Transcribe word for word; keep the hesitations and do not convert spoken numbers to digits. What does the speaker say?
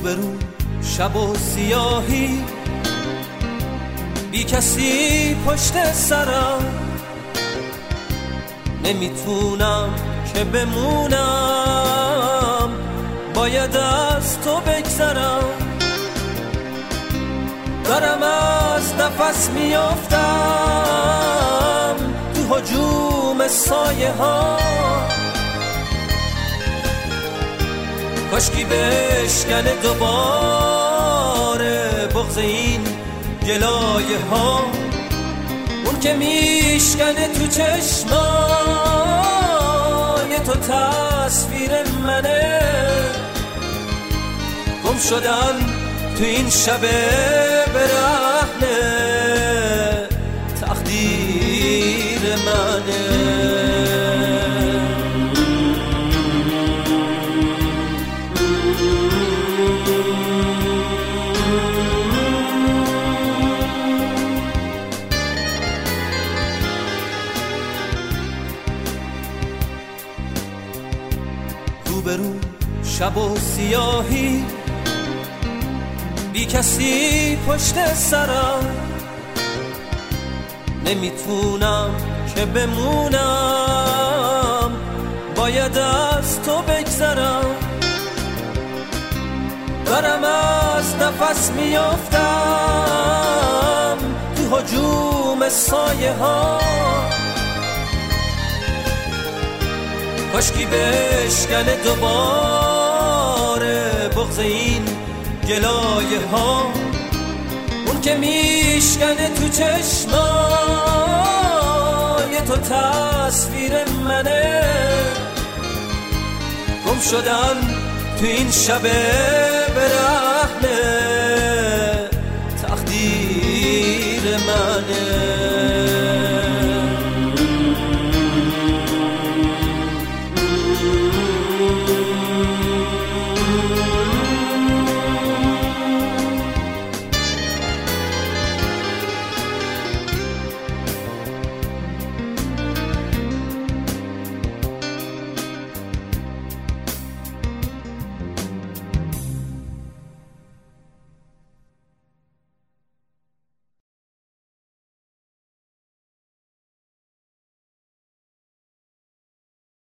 روبرو شب و سیاهی، بی کسی پشت سرم، نمیتونم که بمونم، باید از تو بگذرم. دارم از نفس میافتم تو هجوم سایه ها، کاشکی بشکنه دوباره بغض این گلایه ها، اون که میشکنه تو چشمای تو تصویر منه. گم شدن تو این شب برهنه تقدیر منه. روبرو شب و سیاهی، بی کسی پشت سرم، نمیتونم که بمونم، باید از تو بگذرم. دارم از نفس میافتم تو هجوم سایه ها، کاشکی بشکنه دوباره بغض این گلایه ها، اون که میشکنه تو چشمای تو تصویر منه. گم شدن تو این شب برهنه